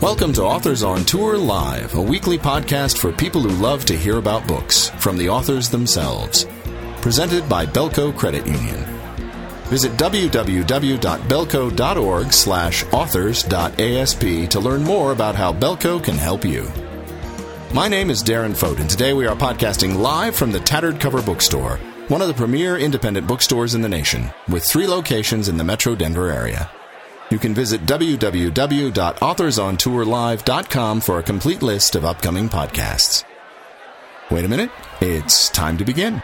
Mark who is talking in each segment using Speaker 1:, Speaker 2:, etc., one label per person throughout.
Speaker 1: Welcome to Authors on Tour Live, a weekly podcast for people who love to hear about books from the authors themselves. Presented by Belco Credit Union. Visit www.belco.org/authors.asp to learn more about how Belco can help you. My name is Darren Fote, and today we are podcasting live from the Tattered Cover Bookstore, one of the premier independent bookstores in the nation, with 3 locations in the Metro Denver area. You can visit www.authorsontourlive.com for a complete list of upcoming podcasts. Wait a minute, it's time to begin.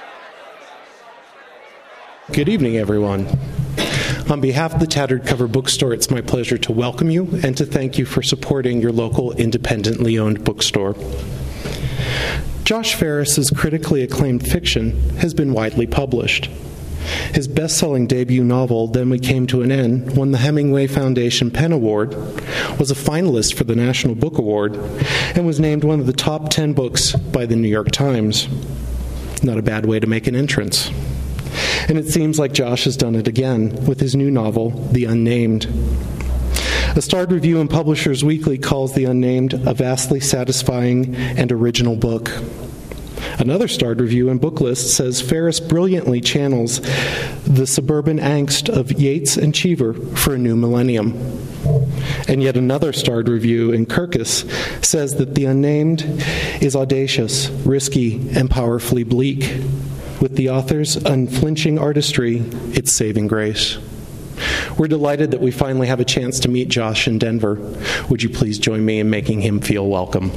Speaker 2: Good evening, everyone. On behalf of the Tattered Cover Bookstore, it's my pleasure to welcome you and to thank you for supporting your local independently owned bookstore. Josh Ferris's critically acclaimed fiction has been widely published. His best-selling debut novel, Then We Came to an End, won the Hemingway Foundation PEN Award, was a finalist for the National Book Award, and was named one of the top 10 books by the New York Times. Not a bad way to make an entrance. And it seems like Josh has done it again with his new novel, The Unnamed. A starred review in Publishers Weekly calls The Unnamed a vastly satisfying and original book. Another starred review in Booklist says Ferris brilliantly channels the suburban angst of Yeats and Cheever for a new millennium. And yet another starred review in Kirkus says that The Unnamed is audacious, risky, and powerfully bleak. With the author's unflinching artistry, its saving grace. We're delighted that we finally have a chance to meet Josh in Denver. Would you please join me in making him feel welcome?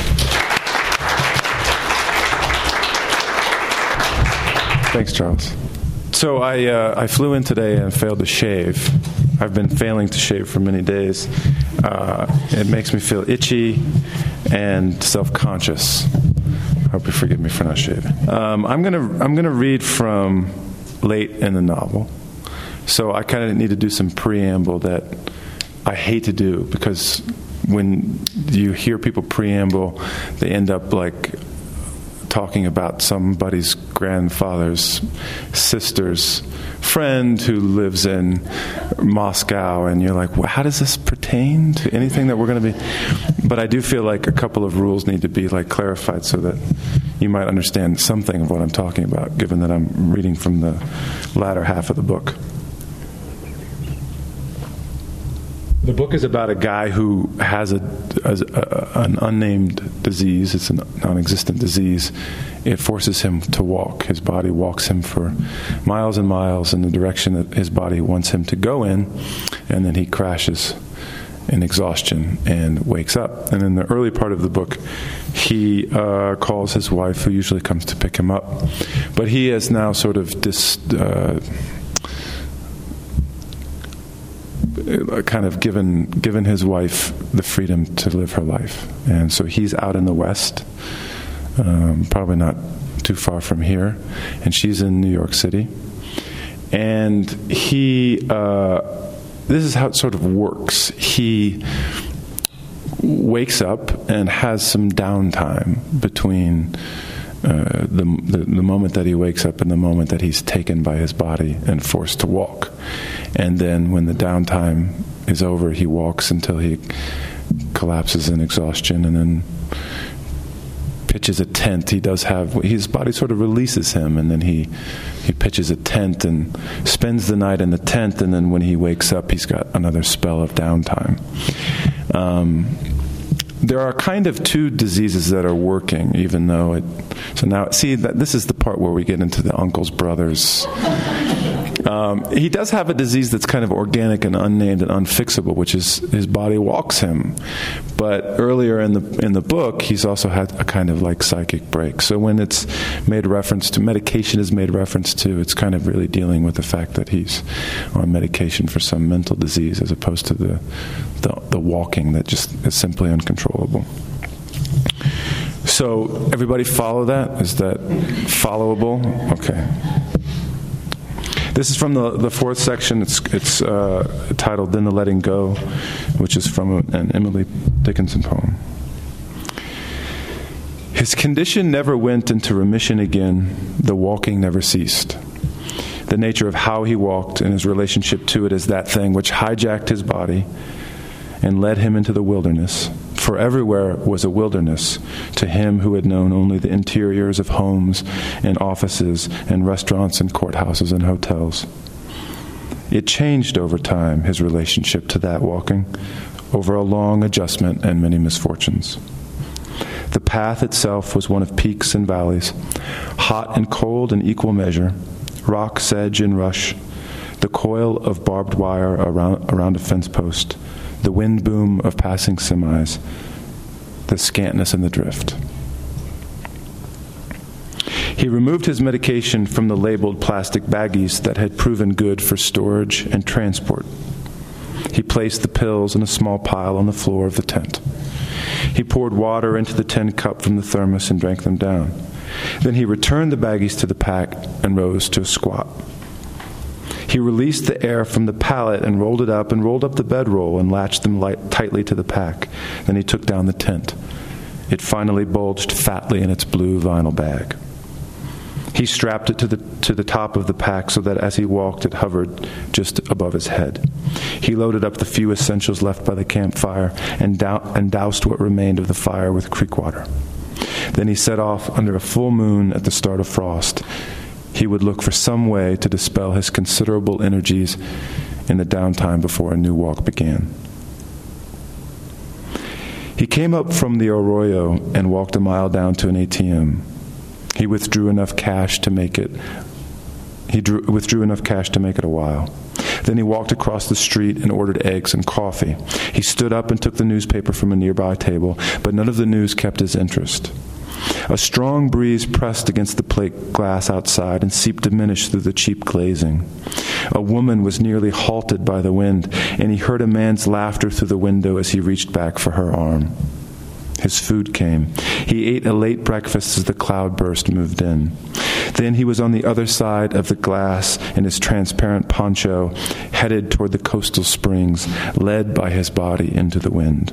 Speaker 3: Thanks, Charles. So I flew in today and failed to shave. I've been failing to shave for many days. It makes me feel itchy and self-conscious. I hope you forgive me for not shaving. I'm gonna read from late in the novel. So I kind of need to do some preamble that I hate to do, because when you hear people preamble, they end up like talking about somebody's grandfather's sister's friend who lives in Moscow, and you're like, well, how does this pertain to anything that we're going to be? But I do feel like a couple of rules need to be like clarified so that you might understand something of what I'm talking about, given that I'm reading from the latter half of the book. The book is about a guy who has an unnamed disease. It's a non-existent disease. It forces him to walk. His body walks him for miles and miles in the direction that his body wants him to go in, and then he crashes in exhaustion and wakes up. And in the early part of the book, he calls his wife, who usually comes to pick him up. But he has now sort of kind of given his wife the freedom to live her life. And so he's out in the West, probably not too far from here, and she's in New York City. And this is how it sort of works. He wakes up and has some downtime between the moment that he wakes up and the moment that he's taken by his body and forced to walk. And then when the downtime is over, he walks until he collapses in exhaustion, and then pitches a tent. His body sort of releases him, and then he pitches a tent and spends the night in the tent, and then when he wakes up, he's got another spell of downtime. There are kind of 2 diseases that are working, even though so now, see, this is the part where we get into the uncle's brothers. He does have a disease that's kind of organic and unnamed and unfixable, which is his body walks him. But earlier in the book, he's also had a kind of like psychic break. So when it's made reference to, medication is made reference to, it's kind of really dealing with the fact that he's on medication for some mental disease, as opposed to the walking that just is simply uncontrollable. So everybody follow that? Is that followable? Okay. This is from the 4th section. It's titled "Then the Letting Go," which is from an Emily Dickinson poem. His condition never went into remission again. The walking never ceased. The nature of how he walked and his relationship to it is that thing which hijacked his body and led him into the wilderness, for everywhere was a wilderness to him who had known only the interiors of homes and offices and restaurants and courthouses and hotels. It changed over time, his relationship to that walking, over a long adjustment and many misfortunes. The path itself was one of peaks and valleys, hot and cold in equal measure, rock, sedge, and rush, the coil of barbed wire around a fence post, the wind boom of passing semis, the scantness and the drift. He removed his medication from the labeled plastic baggies that had proven good for storage and transport. He placed the pills in a small pile on the floor of the tent. He poured water into the tin cup from the thermos and drank them down. Then he returned the baggies to the pack and rose to a squat. He released the air from the pallet and rolled it up and rolled up the bedroll and latched them tightly to the pack. Then he took down the tent. It finally bulged fatly in its blue vinyl bag. He strapped it to the top of the pack so that as he walked, it hovered just above his head. He loaded up the few essentials left by the campfire and doused what remained of the fire with creek water. Then he set off under a full moon at the start of frost. He would look for some way to dispel his considerable energies in the downtime before a new walk began. He came up from the arroyo and walked a mile down to an ATM. He withdrew enough cash to make it a while. Then he walked across the street and ordered eggs and coffee. He stood up and took the newspaper from a nearby table, but none of the news kept his interest. A strong breeze pressed against the plate glass outside and seeped diminished through the cheap glazing. A woman was nearly halted by the wind, and he heard a man's laughter through the window as he reached back for her arm. His food came. He ate a late breakfast as the cloudburst moved in. Then he was on the other side of the glass in his transparent poncho, headed toward the coastal springs, led by his body into the wind.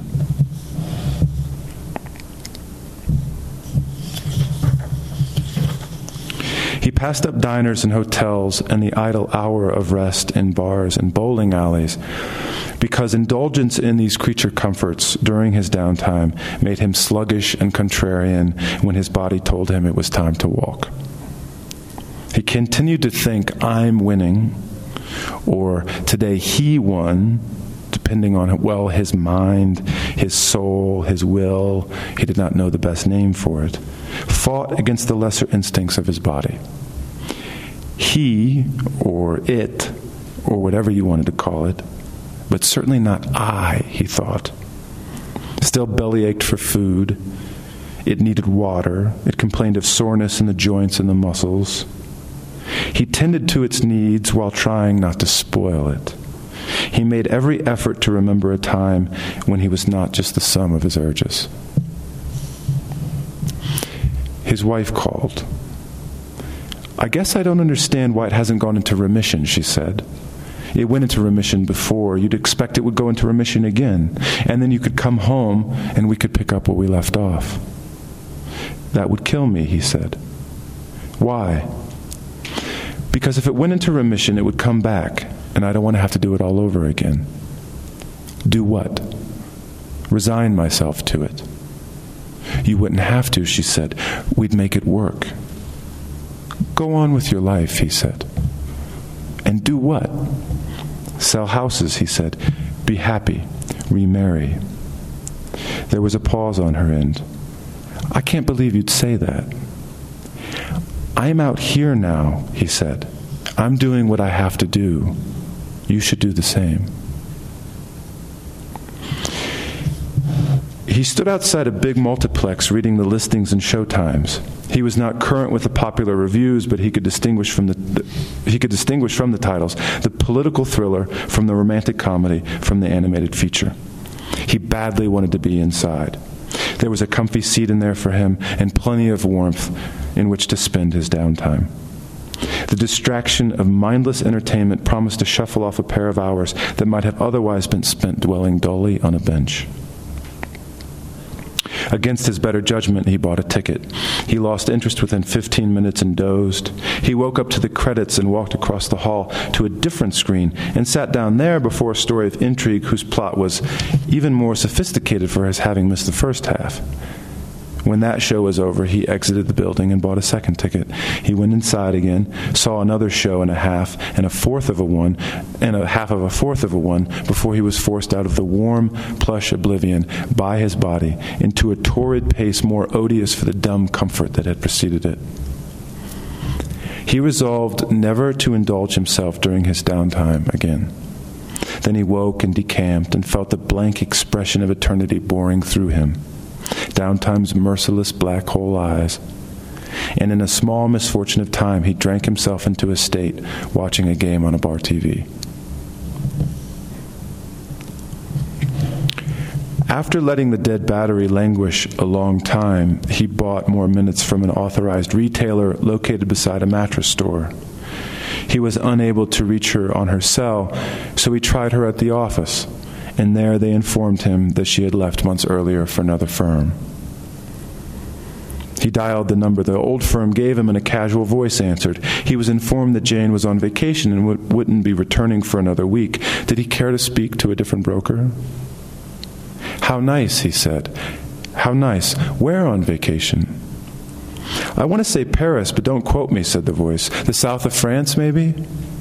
Speaker 3: He passed up diners and hotels and the idle hour of rest in bars and bowling alleys, because indulgence in these creature comforts during his downtime made him sluggish and contrarian when his body told him it was time to walk. He continued to think, I'm winning, or today he won, depending on, his mind, his soul, his will, he did not know the best name for it, fought against the lesser instincts of his body. He, or it, or whatever you wanted to call it, but certainly not I, he thought. Still bellyached for food. It needed water. It complained of soreness in the joints and the muscles. He tended to its needs while trying not to spoil it. He made every effort to remember a time when he was not just the sum of his urges. His wife called. I guess I don't understand why it hasn't gone into remission, she said. It went into remission before. You'd expect it would go into remission again. And then you could come home and we could pick up where we left off. That would kill me, he said. Why? Because if it went into remission, it would come back, and I don't want to have to do it all over again. Do what? Resign myself to it. You wouldn't have to, she said. We'd make it work. Go on with your life, he said. And do what? Sell houses, he said. Be happy. Remarry. There was a pause on her end. I can't believe you'd say that. I'm out here now, he said. I'm doing what I have to do. You should do the same. He stood outside a big multiplex reading the listings and showtimes. He was not current with the popular reviews, but he could distinguish from the titles, the political thriller from the romantic comedy from the animated feature. He badly wanted to be inside. There was a comfy seat in there for him and plenty of warmth in which to spend his downtime. The distraction of mindless entertainment promised to shuffle off a pair of hours that might have otherwise been spent dwelling dully on a bench. Against his better judgment, he bought a ticket. He lost interest within 15 minutes and dozed. He woke up to the credits and walked across the hall to a different screen and sat down there before a story of intrigue whose plot was even more sophisticated for his having missed the first half. When that show was over, he exited the building and bought a second ticket. He went inside again, saw another show and a half and a fourth of a one and a half of a fourth of a one before he was forced out of the warm, plush oblivion by his body into a torrid pace more odious for the dumb comfort that had preceded it. He resolved never to indulge himself during his downtime again. Then he woke and decamped and felt the blank expression of eternity boring through him. Downtime's merciless black hole eyes. And in a small misfortune of time, he drank himself into a state watching a game on a bar TV. After letting the dead battery languish a long time, he bought more minutes from an authorized retailer located beside a mattress store. He was unable to reach her on her cell, so he tried her at the office, and there they informed him that she had left months earlier for another firm. He dialed the number the old firm gave him, and a casual voice answered. He was informed that Jane was on vacation and wouldn't be returning for another week. Did he care to speak to a different broker? "How nice," he said. "How nice. Where on vacation?" "I want to say Paris, but don't quote me," said the voice. "The south of France, maybe?"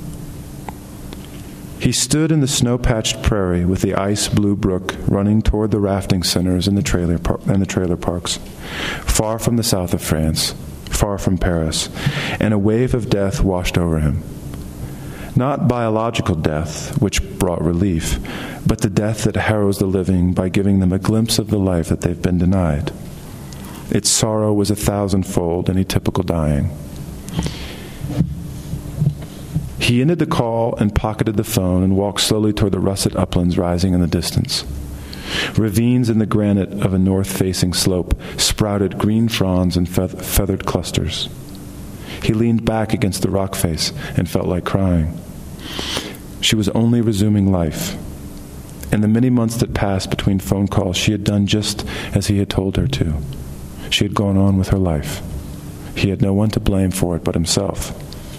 Speaker 3: He stood in the snow-patched prairie with the ice-blue brook running toward the rafting centers and the trailer parks, far from the south of France, far from Paris, and a wave of death washed over him. Not biological death, which brought relief, but the death that harrows the living by giving them a glimpse of the life that they've been denied. Its sorrow was 1,000-fold any typical dying. He ended the call and pocketed the phone and walked slowly toward the russet uplands rising in the distance. Ravines in the granite of a north-facing slope sprouted green fronds and feathered clusters. He leaned back against the rock face and felt like crying. She was only resuming life. In the many months that passed between phone calls, she had done just as he had told her to. She had gone on with her life. He had no one to blame for it but himself.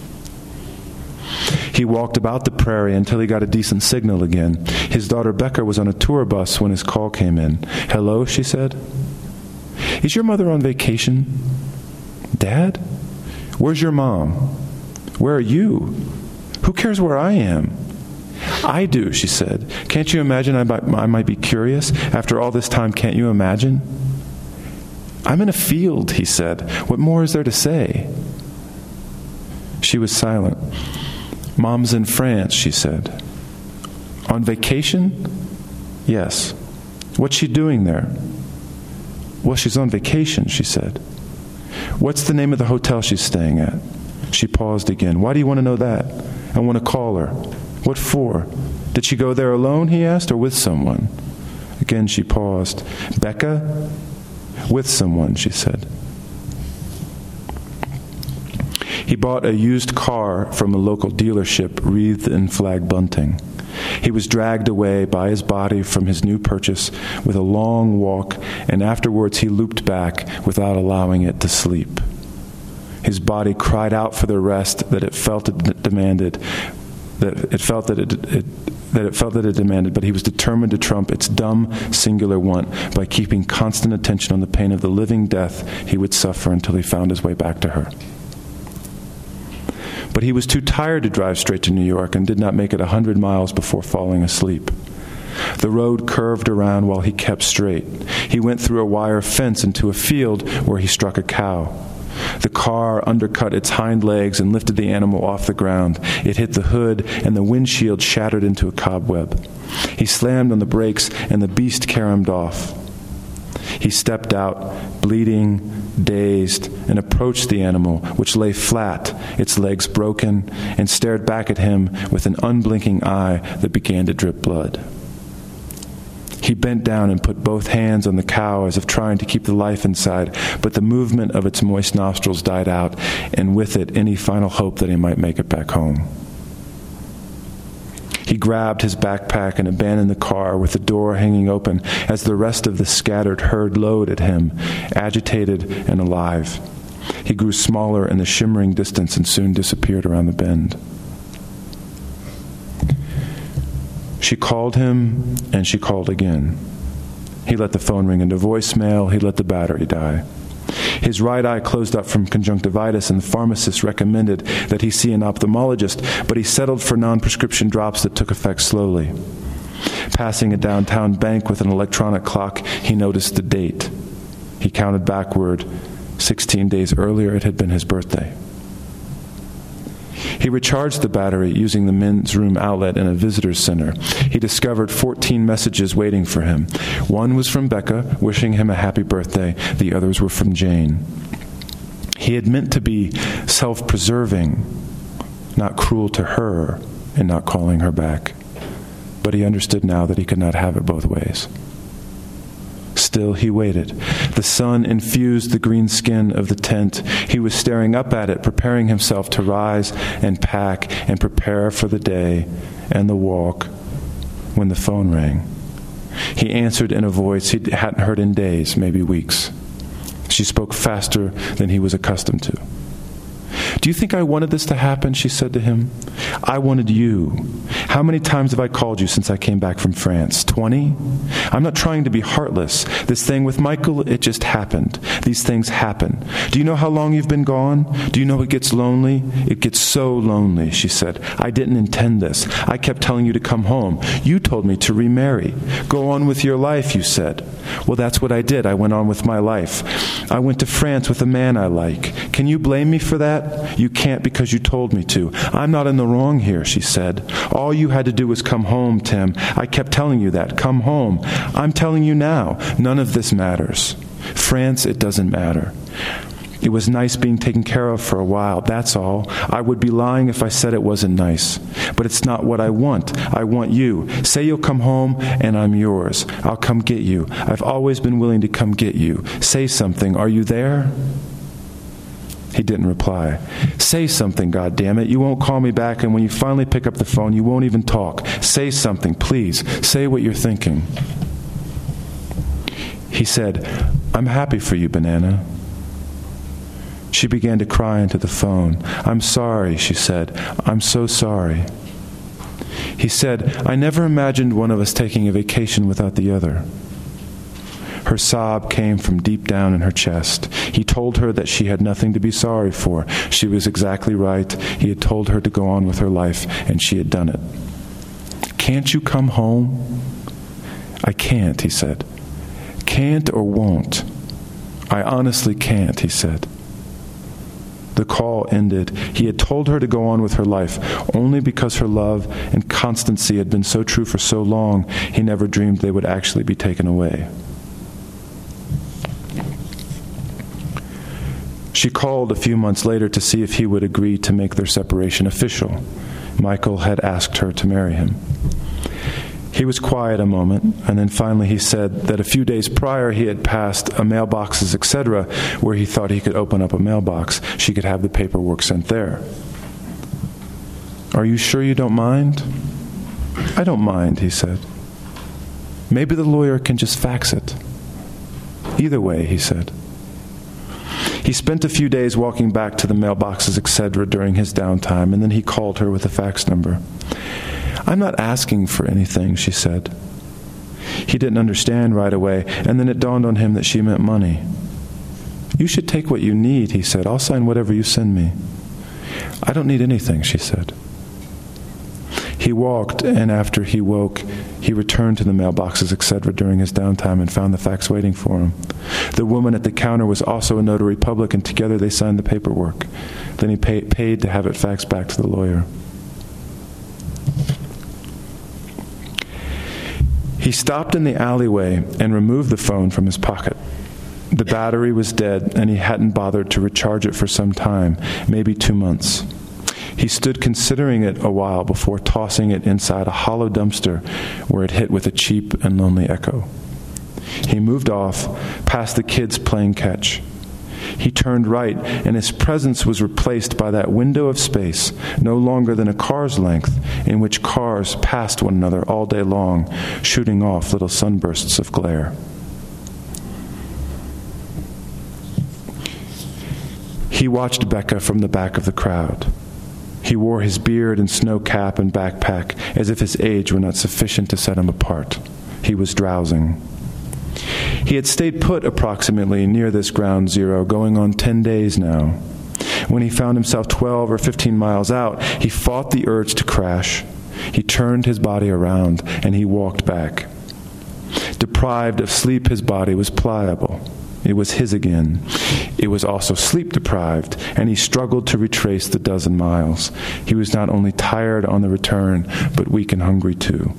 Speaker 3: He walked about the prairie until he got a decent signal again. His daughter Becca was on a tour bus when his call came in. "Hello," she said. "Is your mother on vacation?" "Dad? Where's your mom? Where are you? Who cares where I am?" "I do," she said. "Can't you imagine I might be curious? After all this time, can't you imagine?" "I'm in a field," he said. "What more is there to say?" She was silent. "Mom's in France," she said. "On vacation?" "Yes." "What's she doing there?" "Well, she's on vacation," she said. "What's the name of the hotel she's staying at?" She paused again. "Why do you want to know that?" "I want to call her." "What for?" "Did she go there alone?" he asked, "or with someone?" Again she paused. "Becca?" "With someone," she said. He bought a used car from a local dealership wreathed in flag bunting. He was dragged away by his body from his new purchase with a long walk, and afterwards he looped back without allowing it to sleep. His body cried out for the rest that it felt it demanded, but he was determined to trump its dumb, singular want by keeping constant attention on the pain of the living death he would suffer until he found his way back to her. But he was too tired to drive straight to New York and did not make it 100 miles before falling asleep. The road curved around while he kept straight. He went through a wire fence into a field where he struck a cow. The car undercut its hind legs and lifted the animal off the ground. It hit the hood, and the windshield shattered into a cobweb. He slammed on the brakes, and the beast caromed off. He stepped out, bleeding, dazed, and approached the animal, which lay flat, its legs broken, and stared back at him with an unblinking eye that began to drip blood. He bent down and put both hands on the cow as if trying to keep the life inside, but the movement of its moist nostrils died out, and with it any final hope that he might make it back home. He grabbed his backpack and abandoned the car with the door hanging open as the rest of the scattered herd lowed at him, agitated and alive. He grew smaller in the shimmering distance and soon disappeared around the bend. She called him, and she called again. He let the phone ring into voicemail. He let the battery die. His right eye closed up from conjunctivitis, and the pharmacist recommended that he see an ophthalmologist, but he settled for non-prescription drops that took effect slowly. Passing a downtown bank with an electronic clock, he noticed the date. He counted backward. 16 days earlier, it had been his birthday. He recharged the battery using the men's room outlet in a visitor's center. He discovered 14 messages waiting for him. One was from Becca, wishing him a happy birthday. The others were from Jane. He had meant to be self-preserving, not cruel to her in not calling her back. But he understood now that he could not have it both ways. Still, he waited. The sun infused the green skin of the tent. He was staring up at it, preparing himself to rise and pack and prepare for the day and the walk when the phone rang. He answered in a voice he hadn't heard in days, maybe weeks. She spoke faster than he was accustomed to. "Do you think I wanted this to happen?" she said to him. "I wanted you. How many times have I called you since I came back from France? 20? I'm not trying to be heartless. This thing with Michael, it just happened. These things happen. Do you know how long you've been gone? Do you know it gets lonely? It gets so lonely," she said. "I didn't intend this. I kept telling you to come home. You told me to remarry. Go on with your life, you said. Well, that's what I did. I went on with my life. I went to France with a man I like. Can you blame me for that? You can't because you told me to. I'm not in the wrong here," she said. "All you had to do was come home, Tim. I kept telling you that. Come home. I'm telling you now. None of this matters. France, it doesn't matter. It was nice being taken care of for a while, that's all. I would be lying if I said it wasn't nice. But it's not what I want. I want you. Say you'll come home, and I'm yours. I'll come get you. I've always been willing to come get you. Say something. Are you there?" He didn't reply. "Say something, goddammit. You won't call me back, and when you finally pick up the phone, you won't even talk. Say something, please. Say what you're thinking." He said, "I'm happy for you, Banana." She began to cry into the phone. "I'm sorry," she said. "I'm so sorry." He said, "I never imagined one of us taking a vacation without the other." Her sob came from deep down in her chest. He told her that she had nothing to be sorry for. She was exactly right. He had told her to go on with her life, and she had done it. "Can't you come home?" "I can't," he said. "Can't or won't?" "I honestly can't," he said. The call ended. He had told her to go on with her life only because her love and constancy had been so true for so long. He never dreamed they would actually be taken away. She called a few months later to see if he would agree to make their separation official. Michael had asked her to marry him. He was quiet a moment, and then finally he said that a few days prior he had passed a mailboxes, etc., where he thought he could open up a mailbox. She could have the paperwork sent there. "Are you sure you don't mind?" "I don't mind," he said. "Maybe the lawyer can just fax it." "Either way," he said. He spent a few days walking back to the mailboxes, etc., during his downtime, and then he called her with a fax number. "I'm not asking for anything," she said. He didn't understand right away, and then it dawned on him that she meant money. "You should take what you need," he said. "I'll sign whatever you send me." "I don't need anything," she said. He walked, and after he woke, he returned to the mailboxes, etc., during his downtime and found the fax waiting for him. The woman at the counter was also a notary public, and together they signed the paperwork. Then he paid to have it faxed back to the lawyer. He stopped in the alleyway and removed the phone from his pocket. The battery was dead, and he hadn't bothered to recharge it for some time, maybe 2 months. He stood considering it a while before tossing it inside a hollow dumpster where it hit with a cheap and lonely echo. He moved off, past the kids playing catch. He turned right, and his presence was replaced by that window of space, no longer than a car's length, in which cars passed one another all day long, shooting off little sunbursts of glare. He watched Becca from the back of the crowd. He wore his beard and snow cap and backpack as if his age were not sufficient to set him apart. He was drowsing. He had stayed put approximately near this ground zero, going on 10 days now. When he found himself 12 or 15 miles out, he fought the urge to crash. He turned his body around, and he walked back. Deprived of sleep, his body was pliable. It was his again. It was also sleep-deprived, and he struggled to retrace the dozen miles. He was not only tired on the return, but weak and hungry too.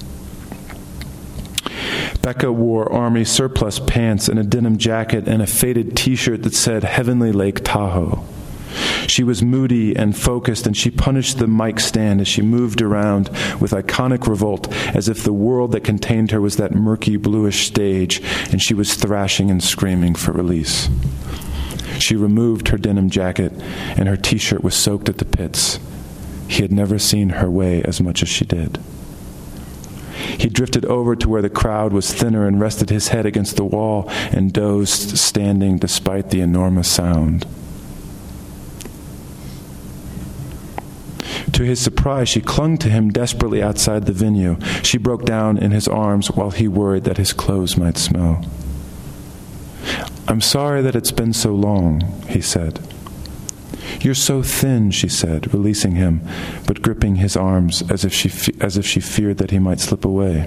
Speaker 3: Becca wore Army surplus pants and a denim jacket and a faded T-shirt that said Heavenly Lake Tahoe. She was moody and focused, and she punished the mic stand as she moved around with iconic revolt, as if the world that contained her was that murky bluish stage, and she was thrashing and screaming for release. She removed her denim jacket, and her T-shirt was soaked at the pits. He had never seen her weigh as much as she did. He drifted over to where the crowd was thinner and rested his head against the wall and dozed, standing despite the enormous sound. To his surprise, she clung to him desperately outside the venue. She broke down in his arms while he worried that his clothes might smell. "I'm sorry that it's been so long," he said. "You're so thin," she said, releasing him, but gripping his arms as if she feared that he might slip away.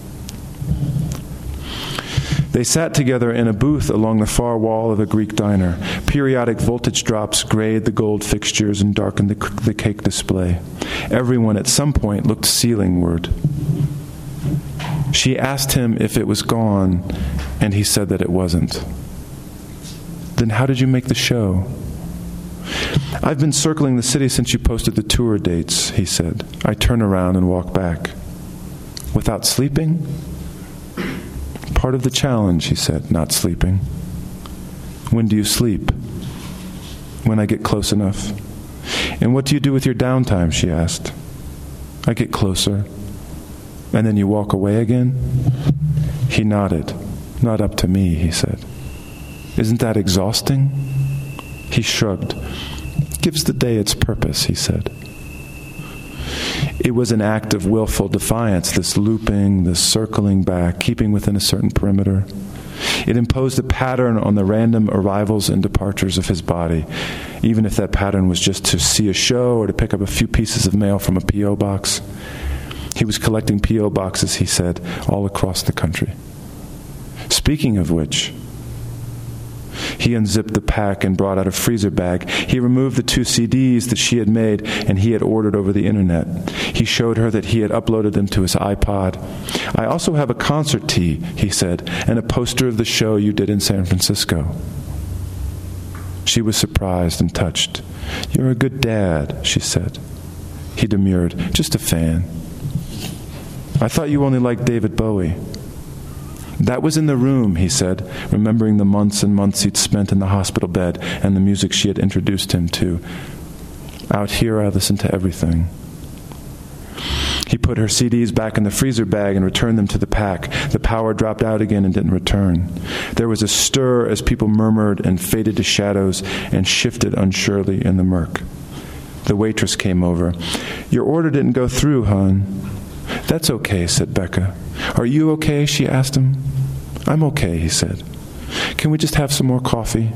Speaker 3: They sat together in a booth along the far wall of a Greek diner. Periodic voltage drops grayed the gold fixtures and darkened the cake display. Everyone at some point looked ceilingward. She asked him if it was gone, and he said that it wasn't. "Then how did you make the show?" "I've been circling the city since you posted the tour dates," he said. "I turn around and walk back." "Without sleeping?" "Part of the challenge," he said, "not sleeping." "When do you sleep?" "When I get close enough." "And what do you do with your downtime?" she asked. "I get closer." "And then you walk away again?" He nodded. "Not up to me," he said. "Isn't that exhausting?" He shrugged. "Gives the day its purpose," he said. It was an act of willful defiance, this looping, this circling back, keeping within a certain perimeter. It imposed a pattern on the random arrivals and departures of his body, even if that pattern was just to see a show or to pick up a few pieces of mail from a P.O. box. He was collecting P.O. boxes, he said, all across the country. Speaking of which, he unzipped the pack and brought out a freezer bag. He removed the 2 CDs that she had made and he had ordered over the internet. He showed her that he had uploaded them to his iPod. "I also have a concert tee," he said, "and a poster of the show you did in San Francisco." She was surprised and touched. "You're a good dad," she said. He demurred. "Just a fan." "I thought you only liked David Bowie." "That was in the room," he said, remembering the months and months he'd spent in the hospital bed and the music she had introduced him to. "Out here, I listen to everything." He put her CDs back in the freezer bag and returned them to the pack. The power dropped out again and didn't return. There was a stir as people murmured and faded to shadows and shifted unsurely in the murk. The waitress came over. "Your order didn't go through, hon." "That's okay," said Becca. "Are you okay?" she asked him. "I'm okay," he said. "Can we just have some more coffee?"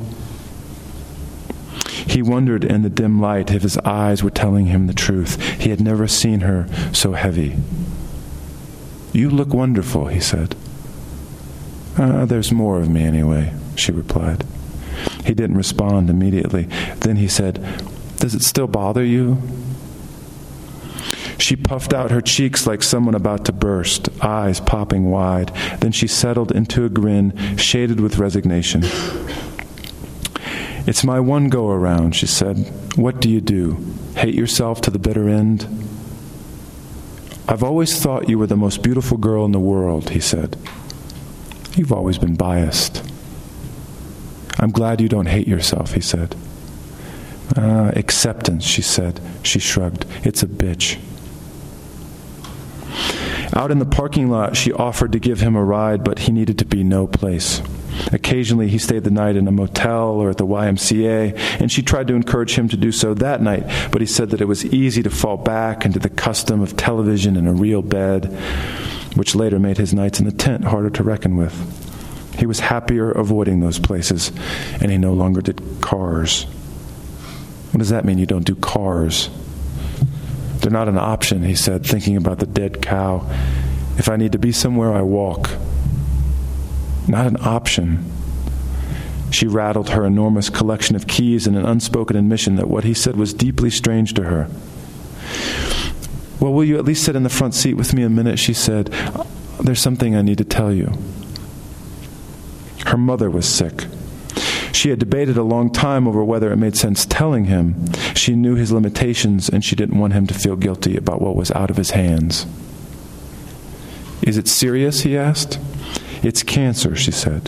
Speaker 3: He wondered in the dim light if his eyes were telling him the truth. He had never seen her so heavy. "You look wonderful," he said. There's more of me anyway," she replied. He didn't respond immediately. Then he said, "Does it still bother you?" She puffed out her cheeks like someone about to burst, eyes popping wide. Then she settled into a grin, shaded with resignation. "It's my one go-around," she said. "What do you do? Hate yourself to the bitter end?" "I've always thought you were the most beautiful girl in the world," he said. "You've always been biased." I'm glad you don't hate yourself, he said. Acceptance, she said. She shrugged. It's a bitch. Out in the parking lot, she offered to give him a ride, but he needed to be no place. Occasionally, he stayed the night in a motel or at the YMCA, and she tried to encourage him to do so that night, but he said that it was easy to fall back into the custom of television and a real bed, which later made his nights in the tent harder to reckon with. He was happier avoiding those places, and he no longer did cars. What does that mean, you don't do cars? They're not an option, he said, thinking about the dead cow. If I need to be somewhere, I walk. Not an option. She rattled her enormous collection of keys in an unspoken admission that what he said was deeply strange to her. Well, will you at least sit in the front seat with me a minute, she said. There's something I need to tell you. Her mother was sick. She had debated a long time over whether it made sense telling him. She knew his limitations, and she didn't want him to feel guilty about what was out of his hands. Is it serious, he asked. It's cancer, she said.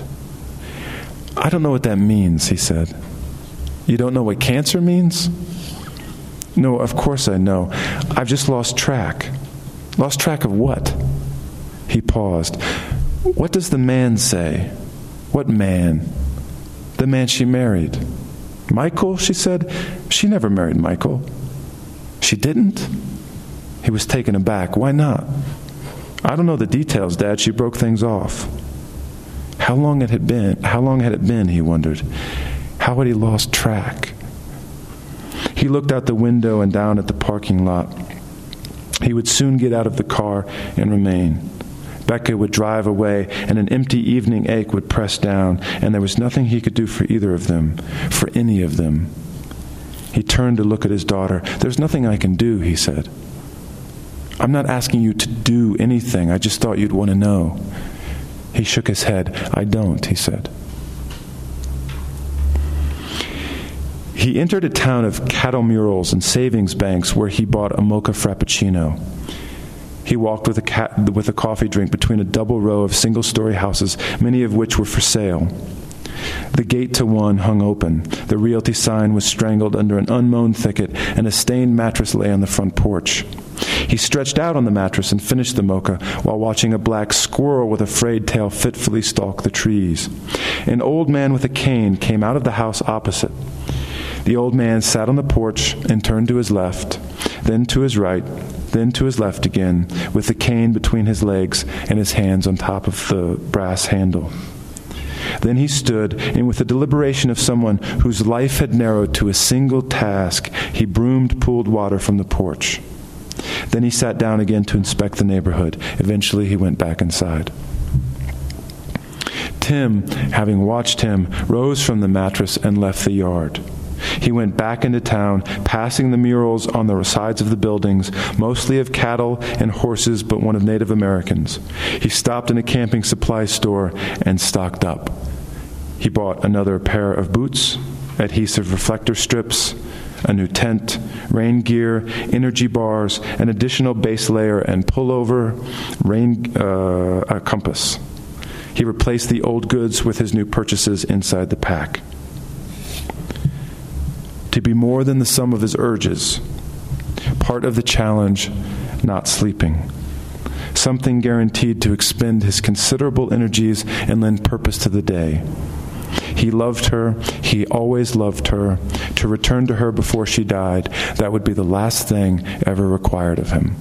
Speaker 3: I don't know what that means, he said. You don't know what cancer means? No, of course I know. I've just lost track. Lost track of what? He paused. What does the man say? What man? The man she married. Michael, she said. She never married Michael. She didn't? He was taken aback. Why not? I don't know the details, Dad. She broke things off. How long had it been, he wondered. How had he lost track? He looked out the window and down at the parking lot. He would soon get out of the car and remain. Becca would drive away, and an empty evening ache would press down, and there was nothing he could do for either of them, for any of them. He turned to look at his daughter. There's nothing I can do, he said. I'm not asking you to do anything. I just thought you'd want to know. He shook his head. I don't, he said. He entered a town of cattle murals and savings banks where he bought a mocha frappuccino. He walked with a coffee drink between a double row of single-story houses, many of which were for sale. The gate to one hung open. The realty sign was strangled under an unmown thicket, and a stained mattress lay on the front porch. He stretched out on the mattress and finished the mocha while watching a black squirrel with a frayed tail fitfully stalk the trees. An old man with a cane came out of the house opposite. The old man sat on the porch and turned to his left, then to his right, then to his left again, with the cane between his legs and his hands on top of the brass handle. Then he stood, and with the deliberation of someone whose life had narrowed to a single task, he broomed pooled water from the porch. Then he sat down again to inspect the neighborhood. Eventually he went back inside. Tim, having watched him, rose from the mattress and left the yard. He went back into town, passing the murals on the sides of the buildings, mostly of cattle and horses, but one of Native Americans. He stopped in a camping supply store and stocked up. He bought another pair of boots, adhesive reflector strips, a new tent, rain gear, energy bars, an additional base layer and pullover, a compass. He replaced the old goods with his new purchases inside the pack. To be more than the sum of his urges, part of the challenge, not sleeping. Something guaranteed to expend his considerable energies and lend purpose to the day. He loved her. He always loved her. To return to her before she died, that would be the last thing ever required of him.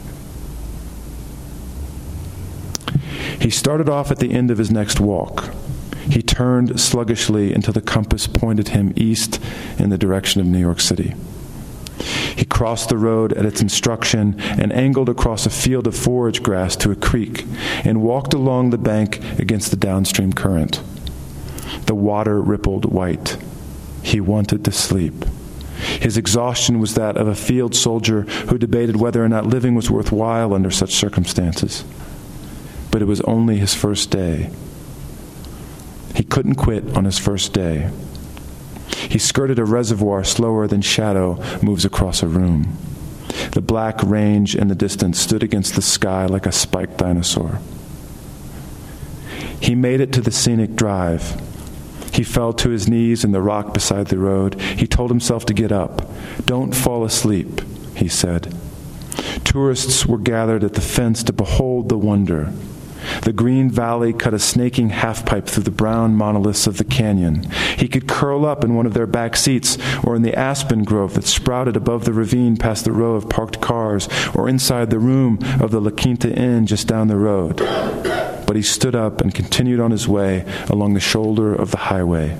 Speaker 3: He started off at the end of his next walk. He turned sluggishly until the compass pointed him east in the direction of New York City. He crossed the road at its instruction and angled across a field of forage grass to a creek and walked along the bank against the downstream current. The water rippled white. He wanted to sleep. His exhaustion was that of a field soldier who debated whether or not living was worthwhile under such circumstances. But it was only his first day. He couldn't quit on his first day. He skirted a reservoir slower than shadow moves across a room. The black range in the distance stood against the sky like a spiked dinosaur. He made it to the scenic drive. He fell to his knees in the rock beside the road. He told himself to get up. "Don't fall asleep," he said. Tourists were gathered at the fence to behold the wonder. The green valley cut a snaking half-pipe through the brown monoliths of the canyon. He could curl up in one of their back seats, or in the aspen grove that sprouted above the ravine past the row of parked cars, or inside the room of the La Quinta Inn just down the road. But he stood up and continued on his way along the shoulder of the highway.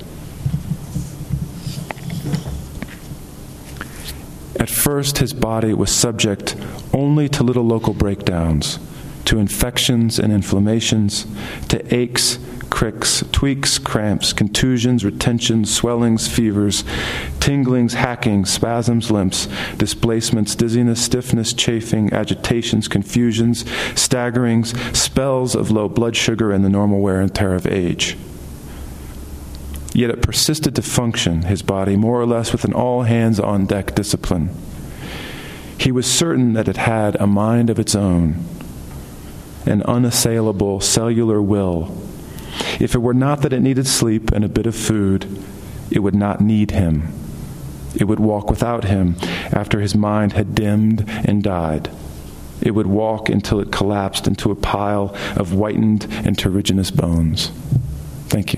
Speaker 3: At first, his body was subject only to little local breakdowns, to infections and inflammations, to aches, cricks, tweaks, cramps, contusions, retentions, swellings, fevers, tinglings, hacking, spasms, limps, displacements, dizziness, stiffness, chafing, agitations, confusions, staggerings, spells of low blood sugar and the normal wear and tear of age. Yet it persisted to function, his body, more or less with an all-hands-on-deck discipline. He was certain that it had a mind of its own, an unassailable cellular will. If it were not that it needed sleep and a bit of food, it would not need him. It would walk without him after his mind had dimmed and died. It would walk until it collapsed into a pile of whitened and terrigenous bones. Thank you.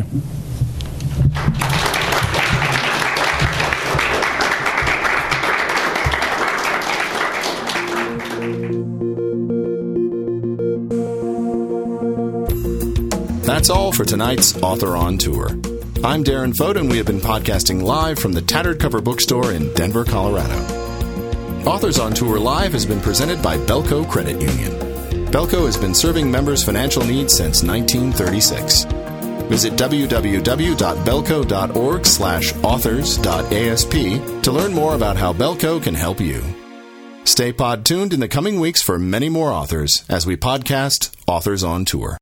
Speaker 1: That's all for tonight's Author on Tour. I'm Darren Fote, and we have been podcasting live from the Tattered Cover Bookstore in Denver, Colorado. Authors on Tour Live has been presented by Belco Credit Union. Belco has been serving members' financial needs since 1936. Visit www.belco.org/authors.asp to learn more about how Belco can help you. Stay pod tuned in the coming weeks for many more authors as we podcast Authors on Tour.